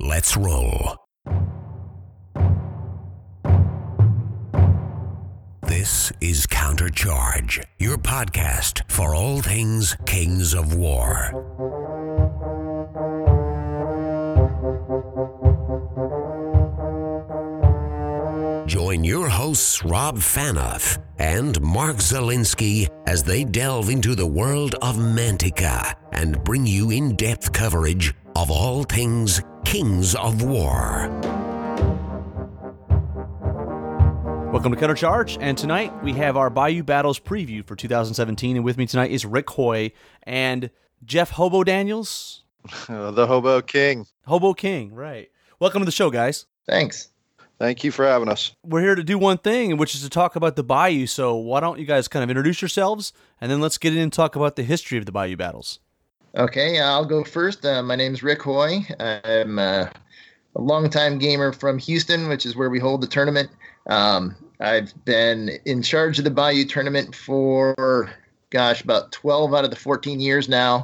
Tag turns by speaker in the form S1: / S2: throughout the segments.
S1: let's roll. This is Countercharge, your podcast for all things Kings of War. Join your hosts Rob Fanoff and Mark Zielinski as they delve into the world of Mantica and bring you in-depth coverage of all things Kings of War.
S2: Welcome to Countercharge, and tonight we have our Bayou Battles preview for 2017, and with me tonight is Rick Hoy and Jeff Hobo Daniels.
S3: The Hobo King.
S2: Hobo King, right. Welcome to the show, guys.
S4: Thanks.
S3: Thank you for having us.
S2: We're here to do one thing, which is to talk about the Bayou, so why don't you guys kind of introduce yourselves, and then let's get in and talk about the history of the Bayou Battles.
S4: Okay, I'll go first. My name's Rick Hoy. I'm a longtime gamer from Houston, which is where we hold the tournament. I've been in charge of the Bayou tournament for, about 12 out of the 14 years now.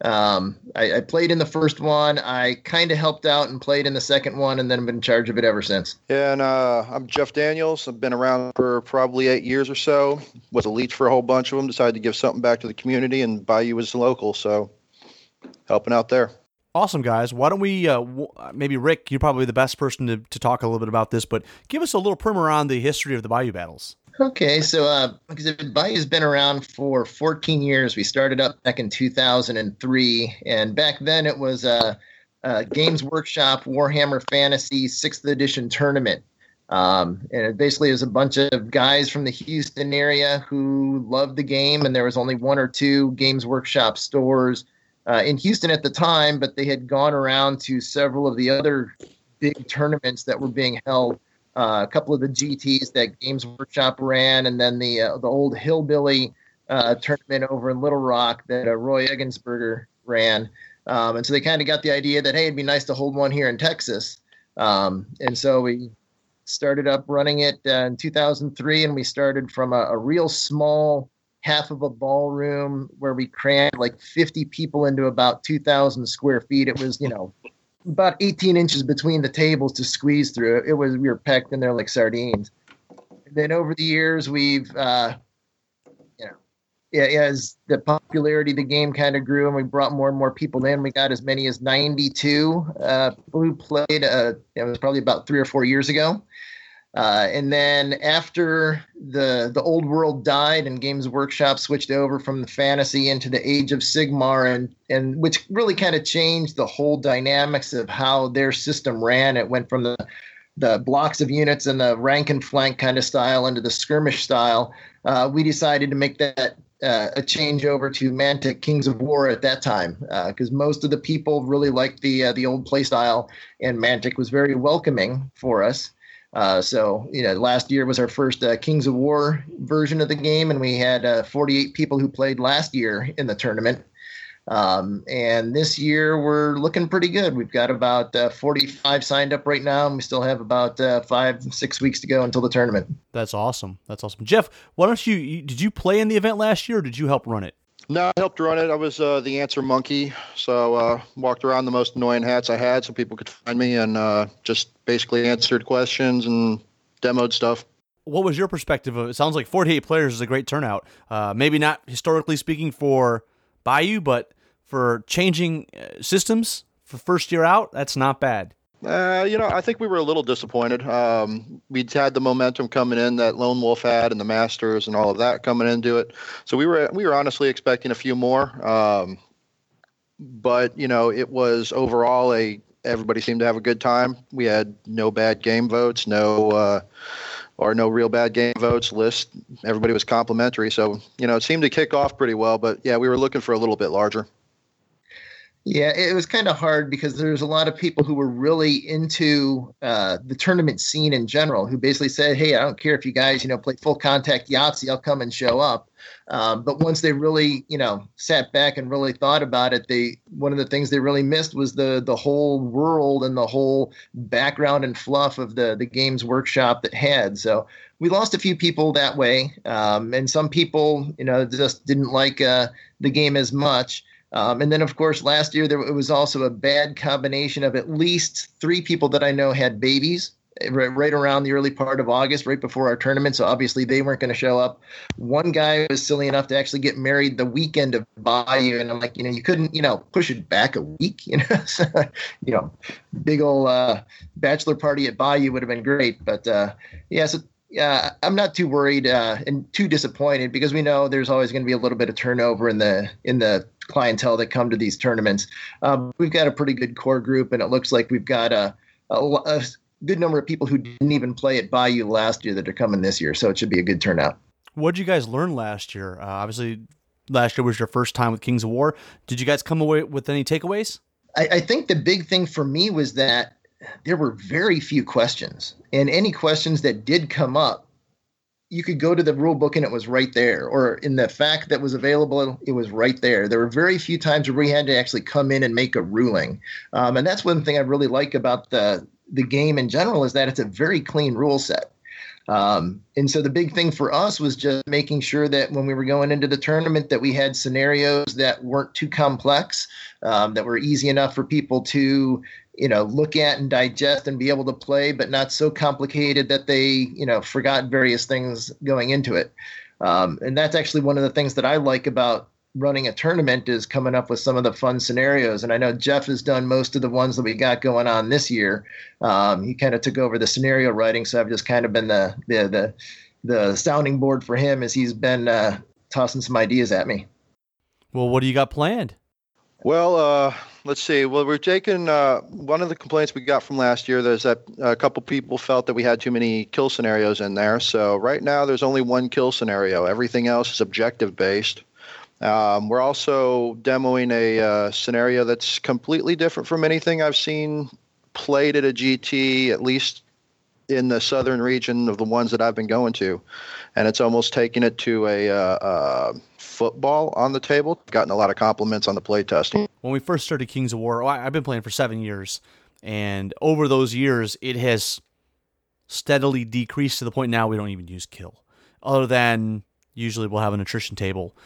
S4: I played in the first one. I kind of helped out and played in the second one, and then I've been in charge of it ever since.
S3: Yeah, and I'm Jeff Daniels. I've been around for probably 8 years or so. Was a leech for a whole bunch of them. Decided to give something back to the community, and Bayou was local, so helping out there.
S2: Awesome, guys. Why don't we, maybe Rick, you're probably the best person to talk a little bit about this, but give us a little primer on the history of the Bayou Battles.
S4: Okay, so because Bayou's been around for 14 years. We started up back in 2003, and back then it was a Games Workshop Warhammer Fantasy 6th edition tournament. And it basically is a bunch of guys from the Houston area who loved the game, and there was only one or two Games Workshop stores in Houston at the time, but they had gone around to several of the other big tournaments that were being held. A couple of the GTs that Games Workshop ran, and then the old Hillbilly tournament over in Little Rock that Roy Eggensberger ran. And so they kind of got the idea that, hey, it'd be nice to hold one here in Texas. And so we started up running it in 2003, and we started from a real small half of a ballroom where we crammed like 50 people into about 2,000 square feet. It was, about 18 inches between the tables to squeeze through. We were packed in there like sardines. And then over the years, we've, as the popularity of the game kind of grew and we brought more and more people in, we got as many as 92 people who played. It was probably about 3 or 4 years ago. And then after the old world died and Games Workshop switched over from the fantasy into the Age of Sigmar, and which really kind of changed the whole dynamics of how their system ran. It went from the blocks of units and the rank and flank kind of style into the skirmish style. We decided to make that a change over to Mantic Kings of War at that time, because most of the people really liked the old play style, and Mantic was very welcoming for us. So last year was our first Kings of War version of the game, and we had 48 people who played last year in the tournament. And this year we're looking pretty good. We've got about 45 signed up right now, and we still have about 5-6 weeks to go until the tournament.
S2: That's awesome. Jeff, why don't did you play in the event last year, or did you help run it?
S3: No, I helped run it. I was the answer monkey, so walked around the most annoying hats I had so people could find me, and just basically answered questions and demoed stuff.
S2: What was your perspective of it? It sounds like 48 players is a great turnout. Maybe not historically speaking for Bayou, but for changing systems for first year out, that's not bad.
S3: I think we were a little disappointed. We'd had the momentum coming in that Lone Wolf had, and the Masters and all of that coming into it. So we were honestly expecting a few more. But it was overall everybody seemed to have a good time. We had no bad game votes, no real bad game votes list. Everybody was complimentary. So, it seemed to kick off pretty well, but yeah, we were looking for a little bit larger.
S4: Yeah, it was kind of hard because there's a lot of people who were really into the tournament scene in general, who basically said, hey, I don't care if you guys, play full contact Yahtzee, I'll come and show up. But once they really, sat back and really thought about it, one of the things they really missed was the whole world and the whole background and fluff of the Games Workshop that had. So we lost a few people that way. And some people, just didn't like the game as much. And then, of course, last year it was also a bad combination of at least 3 people that I know had babies right around the early part of August, right before our tournament. So obviously they weren't going to show up. One guy was silly enough to actually get married the weekend of Bayou. And I'm like, you couldn't, push it back a week, So, big old bachelor party at Bayou would have been great. But I'm not too worried and too disappointed, because we know there's always going to be a little bit of turnover in the clientele that come to these tournaments. We've got a pretty good core group, and it looks like we've got a good number of people who didn't even play at Bayou last year that are coming this year. So it should be a good turnout.
S2: What did you guys learn last year? Obviously, last year was your first time with Kings of War. Did you guys come away with any takeaways?
S4: I think the big thing for me was that there were very few questions, and any questions that did come up, you could go to the rule book and it was right there, or in the fact that was available, it was right there. There were very few times where we had to actually come in and make a ruling. And that's one thing I really like about the game in general, is that it's a very clean rule set. And so the big thing for us was just making sure that when we were going into the tournament, that we had scenarios that weren't too complex, that were easy enough for people to, look at and digest and be able to play, but not so complicated that they, forgot various things going into it. And that's actually one of the things that I like about running a tournament, is coming up with some of the fun scenarios. And I know Jeff has done most of the ones that we got going on this year. He kind of took over the scenario writing, so I've just kind of been the sounding board for him as he's been tossing some ideas at me.
S2: Well, what do you got planned?
S3: Well, let's see. Well, we're taking one of the complaints we got from last year. There's that a couple people felt that we had too many kill scenarios in there. So right now there's only one kill scenario. Everything else is objective based. We're also demoing a scenario that's completely different from anything I've seen played at a GT, at least in the southern region of the ones that I've been going to. And it's almost taking it to a football on the table. Gotten a lot of compliments on the play testing.
S2: When we first started Kings of War, I've been playing for 7 years. And over those years, it has steadily decreased to the point now we don't even use kill. Other than usually we'll have an attrition table.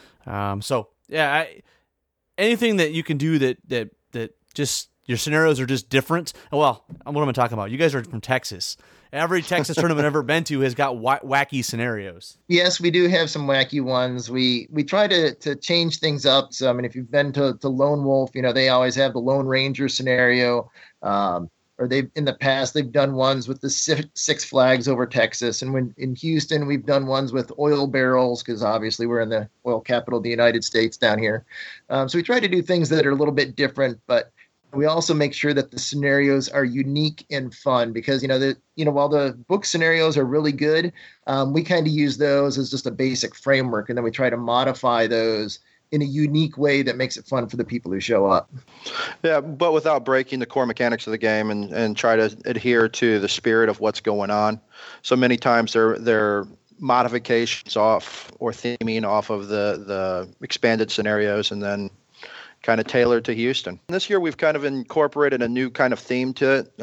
S2: Anything that you can do that just your scenarios are just different. Well, what am I talking about? You guys are from Texas. Every Texas tournament I've ever been to has got wacky scenarios.
S4: Yes, we do have some wacky ones. We try to change things up. So, I mean, if you've been to Lone Wolf, they always have the Lone Ranger scenario. Or in the past, they've done ones with the Six Flags over Texas. And when in Houston, we've done ones with oil barrels, because obviously we're in the oil capital of the United States down here. So we try to do things that are a little bit different, but we also make sure that the scenarios are unique and fun, because, while the book scenarios are really good, we kind of use those as just a basic framework. And then we try to modify those in a unique way that makes it fun for the people who show up.
S3: Yeah, but without breaking the core mechanics of the game, and try to adhere to the spirit of what's going on. So many times they're modifications off or theming off of the expanded scenarios, and then kind of tailored to Houston. This year we've kind of incorporated a new kind of theme to it.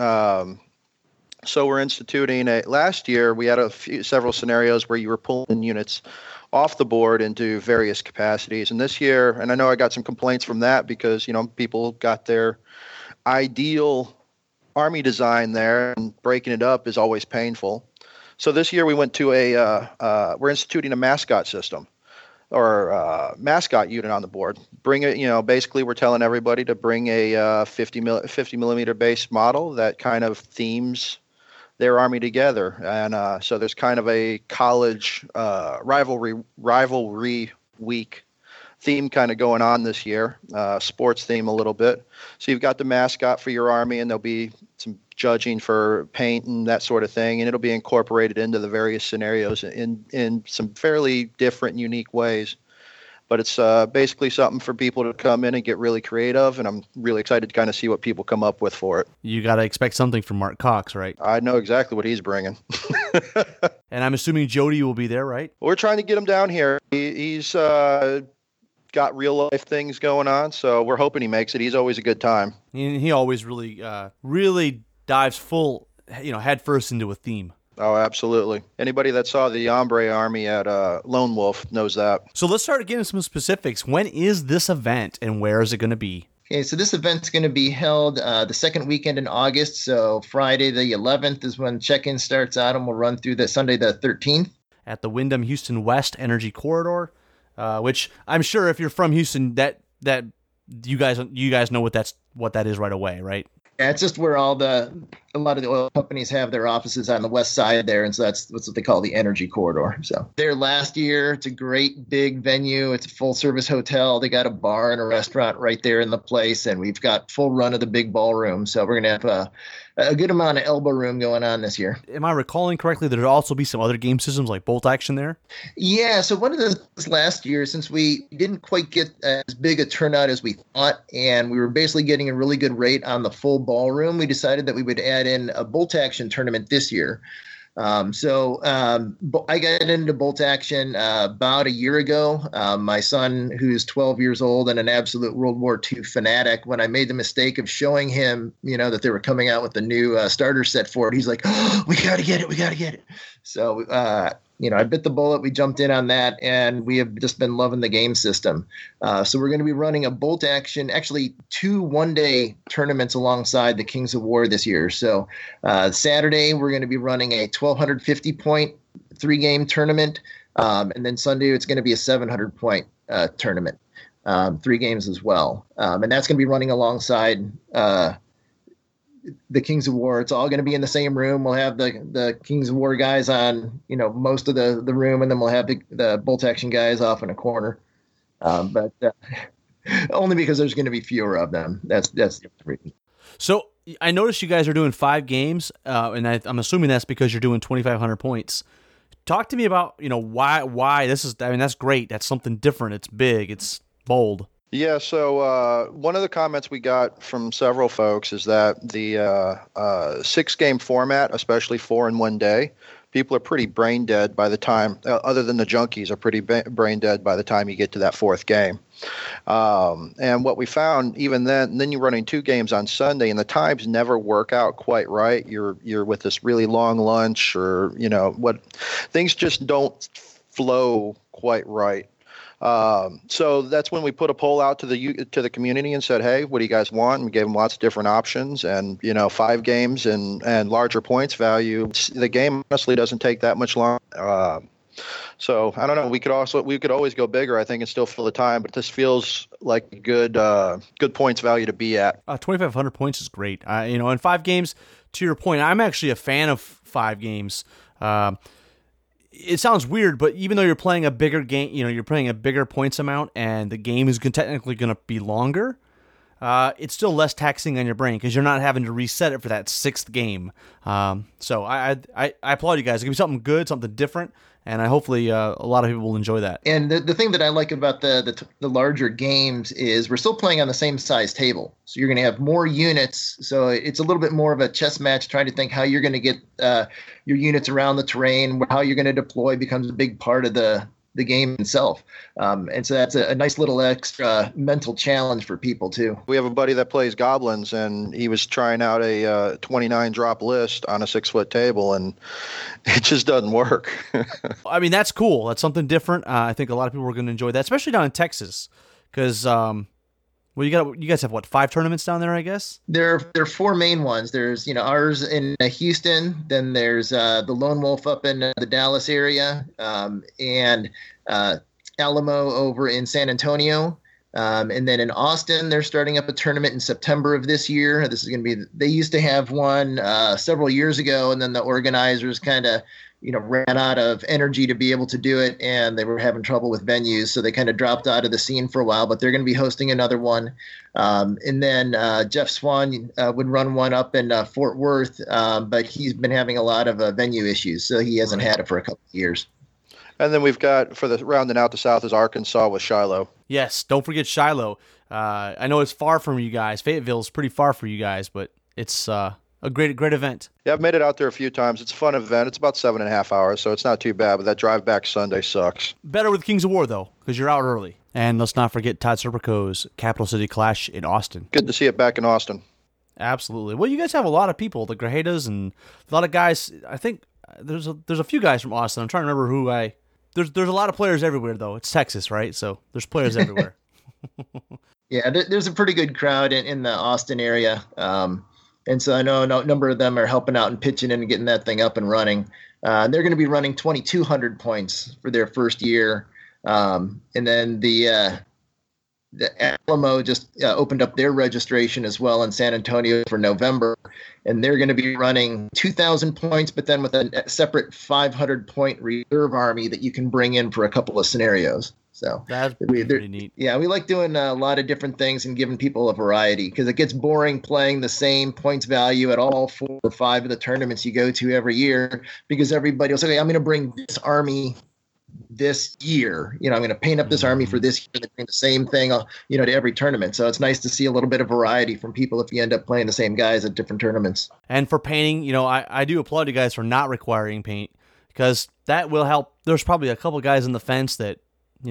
S3: So we're instituting last year we had several scenarios where you were pulling units off the board into various capacities. And this year, and I know I got some complaints from that, because, people got their ideal army design there, and breaking it up is always painful. So this year we went to we're instituting a mascot system, or mascot unit on the board. Bring it, basically we're telling everybody to bring a 50 millimeter base model that kind of themes their army together. And so there's kind of a college rivalry week theme kind of going on this year, sports theme a little bit. So you've got the mascot for your army, and there'll be some judging for paint and that sort of thing, and it'll be incorporated into the various scenarios in some fairly different, unique ways. But it's basically something for people to come in and get really creative, and I'm really excited to kind of see what people come up with for it.
S2: You got to expect something from Mark Cox, right?
S3: I know exactly what he's bringing.
S2: And I'm assuming Jody will be there, right?
S3: We're trying to get him down here. He's got real life things going on, so we're hoping he makes it. He's always a good time.
S2: And he always really dives full, head first into a theme.
S3: Oh, absolutely. Anybody that saw the Ombre Army at Lone Wolf knows that.
S2: So let's start getting some specifics. When is this event and where is it going to be?
S4: Okay, so this event's going to be held the second weekend in August. So Friday the 11th is when check-in starts out, and we'll run through the Sunday the 13th.
S2: At the Wyndham Houston West Energy Corridor, which I'm sure if you're from Houston, that you guys know what that is right away, right?
S4: Yeah, it's just where a lot of the oil companies have their offices on the west side there, and so that's what they call the energy corridor. So there last year, it's a great big venue. It's a full service hotel. They got a bar and a restaurant right there in the place, and we've got full run of the big ballroom. So we're gonna have a good amount of elbow room going on this year.
S2: Am I recalling correctly that there'll also be some other game systems like bolt action there?
S4: Yeah, so one of the things last year, since we didn't quite get as big a turnout as we thought, and we were basically getting a really good rate on the full ballroom, we decided that we would add in a bolt action tournament this year. I got into bolt action about a year ago. My son, who's 12 years old and an absolute World War II fanatic, when I made the mistake of showing him, that they were coming out with the new starter set for it, he's like, "Oh, we got to get it. So, I bit the bullet. We jumped in on that, and we have just been loving the game system. So we're going to be running a bolt action, actually 2 one-day tournaments alongside the Kings of War this year. So Saturday, we're going to be running a 1,250-point 3-game tournament, and then Sunday, it's going to be a 700-point tournament, 3 games as well. And that's going to be running alongside the Kings of War. It's all going to be in the same room. We'll have the Kings of War guys on, most of the room, and then we'll have the bolt action guys off in a corner. But only because there's going to be fewer of them. That's the reason.
S2: So I noticed you guys are doing 5 games, and I'm assuming that's because you're doing 2,500 points. Talk to me about, why this is. I mean, that's great. That's something different. It's big. It's bold.
S3: Yeah, so one of the comments we got from several folks is that the 6-game format, especially 4 in one day, people are pretty brain dead by the time, other than the junkies, are pretty brain dead by the time you get to that 4th game. And what we found, even then you're running 2 games on Sunday, and the times never work out quite right. You're with this really long lunch, or things just don't flow quite right. So that's when we put a poll out to the community and said, "Hey, what do you guys want?" And we gave them lots of different options, and 5 games and larger points value. The game honestly doesn't take that much long. So I don't know. We could always go bigger, I think, and still fill the time. But this feels like a good points value to be at.
S2: 2,500 points is great. In 5 games, to your point, I'm actually a fan of 5 games. It sounds weird, but even though you're playing a bigger game, you're playing a bigger points amount, and the game is technically going to be longer, it's still less taxing on your brain because you're not having to reset it for that 6th game. So I applaud you guys. Give me something good, something different, and hopefully a lot of people will enjoy that.
S4: And the thing that I like about the larger games is we're still playing on the same size table. So you're going to have more units. So it's a little bit more of a chess match, trying to think how you're going to get your units around the terrain, how you're going to deploy becomes a big part of the game itself. And so that's a nice little extra mental challenge for people too.
S3: We have a buddy that plays Goblins, and he was trying out a 29 drop list on a 6-foot table, and it just doesn't work.
S2: I mean, that's cool. That's something different. I think a lot of people are going to enjoy that, especially down in Texas, because you guys have 5 tournaments down there, I guess?
S4: There are 4 main ones. There's ours in Houston, then there's the Lone Wolf up in the Dallas area, and Alamo over in San Antonio. And then in Austin, they're starting up a tournament in September of this year. This is going to be, they used to have one several years ago, and then the organizers kind of, ran out of energy to be able to do it, and they were having trouble with venues. So they kind of dropped out of the scene for a while, but they're going to be hosting another one. And then Jeff Swan would run one up in Fort Worth, but he's been having a lot of venue issues, so he hasn't had it for a couple of years.
S3: And then we've got, for the rounding out the South, is Arkansas with Shiloh.
S2: Yes, don't forget Shiloh. I know it's far from you guys. Fayetteville's pretty far for you guys, but it's a great event.
S3: Yeah, I've made it out there a few times. It's a fun event. It's about 7.5 hours, so it's not too bad, but that drive back Sunday sucks.
S2: Better with Kings of War, though, because you're out early. And let's not forget Todd Serpico's Capital City Clash in Austin.
S3: Good to see it back in Austin.
S2: Absolutely. Well, you guys have a lot of people, the Grajedas, and a lot of guys. I think there's a few guys from Austin. I'm trying to remember who I. There's a lot of players everywhere though. It's Texas, right? So there's players everywhere.
S4: Yeah, there's a pretty good crowd in the Austin area. And so I know a number of them are helping out and pitching in and getting that thing up and running. They're going to be running 2,200 points for their first year. And then the Alamo just opened up their registration as well in San Antonio for November. And they're going to be running 2,000 points, but then with a separate 500-point reserve army that you can bring in for a couple of scenarios. So
S2: that's pretty neat.
S4: Yeah, we like doing a lot of different things and giving people a variety because it gets boring playing the same points value at all 4 or 5 of the tournaments you go to every year because everybody will say, okay, I'm going to bring this army this year. I'm going to paint up this army for this year. They bring the same thing, to every tournament. So it's nice to see a little bit of variety from people if you end up playing the same guys at different tournaments.
S2: And for painting, I do applaud you guys for not requiring paint because that will help. There's probably a couple guys in the fence that,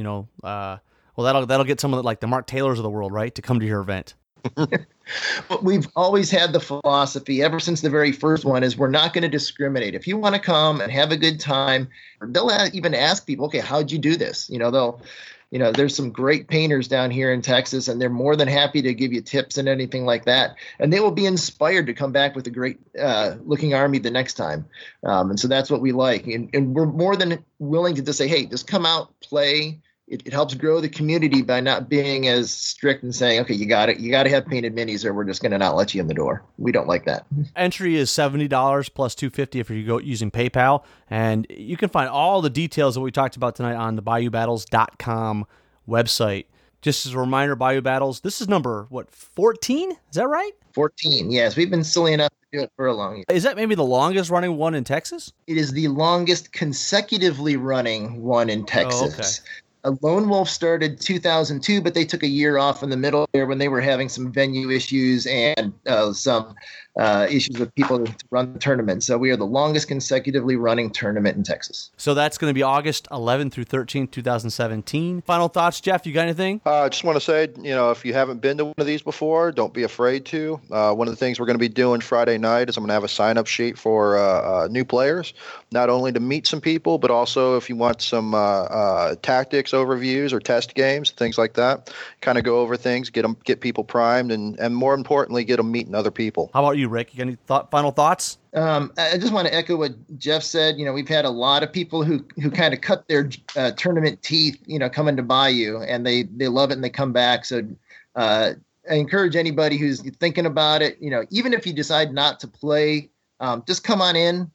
S2: that'll get some of the Mark Taylors of the world, right, to come to your event.
S4: But we've always had the philosophy ever since the very first one is we're not going to discriminate. If you want to come and have a good time, they'll even ask people, okay, how'd you do this? There's some great painters down here in Texas, and they're more than happy to give you tips and anything like that. And they will be inspired to come back with a great looking army the next time. And so that's what we like. And we're more than willing to just say, hey, just come out, play. It helps grow the community by not being as strict and saying, okay, you got to have painted minis or we're just going to not let you in the door. We don't like that.
S2: Entry is $70 plus $250 if you go using PayPal. And you can find all the details that we talked about tonight on the BayouBattles.com website. Just as a reminder, Bayou Battles, this is number, 14? Is that right?
S4: 14, yes. We've been silly enough to do it for a long time.
S2: Is that maybe the longest running one in Texas?
S4: It is the longest consecutively running one in Texas.
S2: Oh, okay.
S4: Lone Wolf started 2002, but they took a year off in the middle there when they were having some venue issues and some issues with people to run the tournament. So we are the longest consecutively running tournament in Texas.
S2: So that's going to be August 11th through 13th, 2017. Final thoughts, Jeff? You got anything?
S3: I just want to say, if you haven't been to one of these before, don't be afraid to. One of the things we're going to be doing Friday night is I'm going to have a sign-up sheet for new players, not only to meet some people, but also if you want some tactics overviews or test games, things like that, kind of go over things, get people primed, and more importantly, get them meeting other people.
S2: How about you, Rick? You got any final thoughts?
S4: I just want to echo what Jeff said. We've had a lot of people who kind of cut their tournament teeth, coming to Bayou, and they love it and they come back. So I encourage anybody who's thinking about it, even if you decide not to play, just come on in,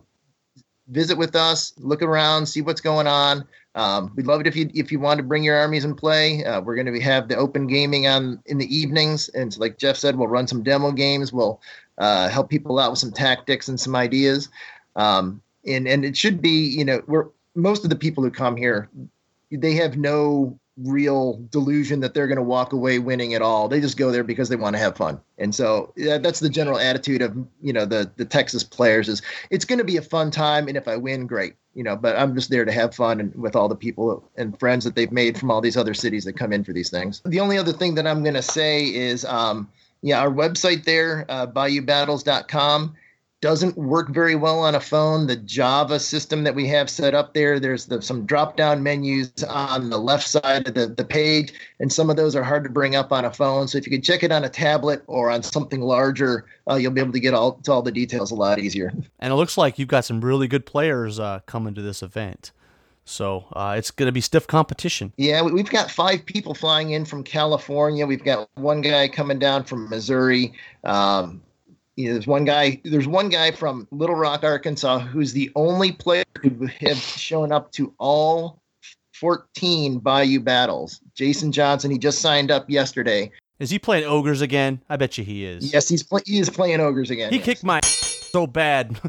S4: visit with us, look around, see what's going on. We'd love it if you want to bring your armies and play. We're going to have the open gaming in the evenings, and so like Jeff said, we'll run some demo games. We'll help people out with some tactics and some ideas. And it should be, most of the people who come here, they have no real delusion that they're going to walk away winning at all. They just go there because they want to have fun. And so that's the general attitude of, the Texas players is it's going to be a fun time. And if I win, great, but I'm just there to have fun and with all the people and friends that they've made from all these other cities that come in for these things. The only other thing that I'm going to say is, our website there, BayouBattles.com, doesn't work very well on a phone. The Java system that we have set up there's some drop-down menus on the left side of the page, and some of those are hard to bring up on a phone. So if you could check it on a tablet or on something larger, you'll be able to get all the details a lot easier.
S2: And it looks like you've got some really good players coming to this event. So it's going to be stiff competition.
S4: Yeah, we've got 5 people flying in from California. We've got one guy coming down from Missouri. There's one guy from Little Rock, Arkansas, who's the only player who has shown up to all 14 Bayou Battles. Jason Johnson, he just signed up yesterday.
S2: Is he playing Ogres again? I bet you he is.
S4: Yes, he is playing Ogres again.
S2: He kicked my so bad.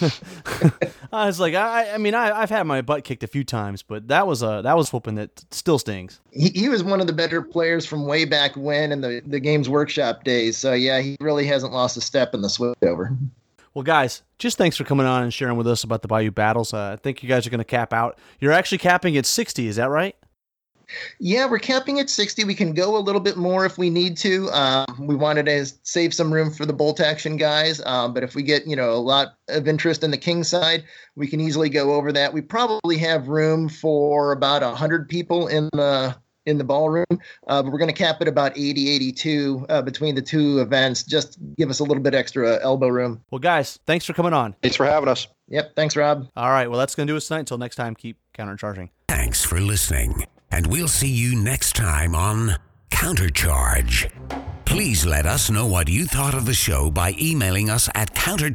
S2: I was like, I've had my butt kicked a few times, but that was whooping that still stings.
S4: He was one of the better players from way back when in the Games Workshop days. So yeah, he really hasn't lost a step in the switchover.
S2: Well, guys, just thanks for coming on and sharing with us about the Bayou Battles. I think you guys are going to cap out. You're actually capping at 60, is that right?
S4: Yeah, we're capping at 60. We can go a little bit more if we need to. We wanted to save some room for the bolt action guys, but if we get a lot of interest in the king side, we can easily go over that. We probably have room for about 100 people in the ballroom, but we're going to cap it about 80, 82 between the two events. Just give us a little bit extra elbow room.
S2: Well, guys, thanks for coming on.
S3: Thanks for having us.
S4: Yep, thanks, Rob.
S2: All right, well, that's going to do us tonight. Until next time, keep countercharging.
S1: Thanks for listening, and we'll see you next time on Countercharge. Please let us know what you thought of the show by emailing us at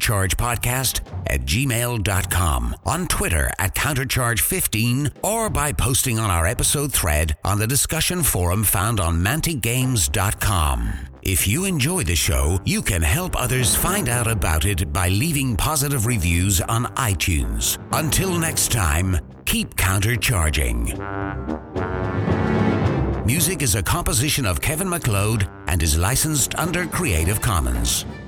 S1: counterchargepodcast@gmail.com, on Twitter at countercharge15, or by posting on our episode thread on the discussion forum found on manticgames.com. If you enjoy the show, you can help others find out about it by leaving positive reviews on iTunes. Until next time, keep countercharging. Music is a composition of Kevin MacLeod and is licensed under Creative Commons.